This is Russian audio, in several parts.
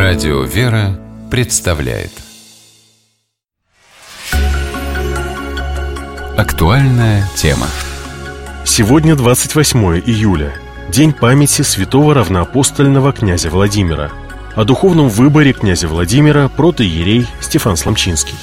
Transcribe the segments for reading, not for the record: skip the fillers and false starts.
Радио «Вера» представляет актуальная тема. Сегодня 28 июля, день памяти святого равноапостольного князя Владимира. О духовном выборе князя Владимира протоиерей Стефан Сломчинский.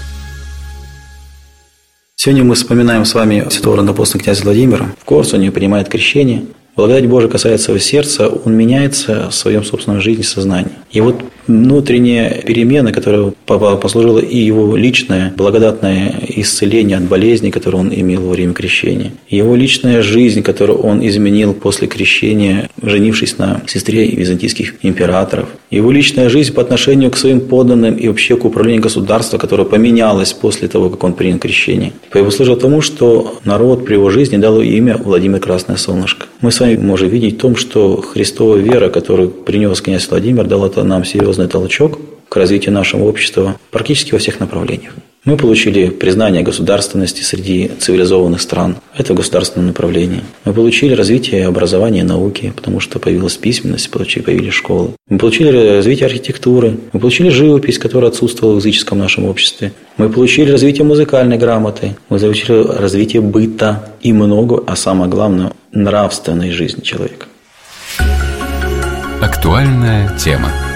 Сегодня мы вспоминаем с вами святого равноапостольного князя Владимира. В Корсуне принимает крещение. Благодать Божия касается его сердца, он меняется в своем собственном жизни и сознании. И вот внутренняя перемена, которая послужила и его личное благодатное исцеление от болезней, которые он имел во время крещения, и его личная жизнь, которую он изменил после крещения, женившись на сестре византийских императоров, его личная жизнь по отношению к своим подданным и вообще к управлению государства, которое поменялось после того, как он принял крещение, послужило тому, что народ при его жизни дал имя Владимир Красное Солнышко. Мы с вами можем видеть в том, что Христова вера, которую принес князь Владимир, дала нам серьезный толчок к развитию нашего общества практически во всех направлениях. Мы получили признание государственности среди цивилизованных стран. Это в государственном направлении. Мы получили развитие образования и науки, потому что появилась письменность, появились школы. Мы получили развитие архитектуры. Мы получили живопись, которая отсутствовала в языческом нашем обществе. Мы получили развитие музыкальной грамоты. Мы получили развитие быта и много, а самое главное, нравственной жизни человека. Актуальная тема.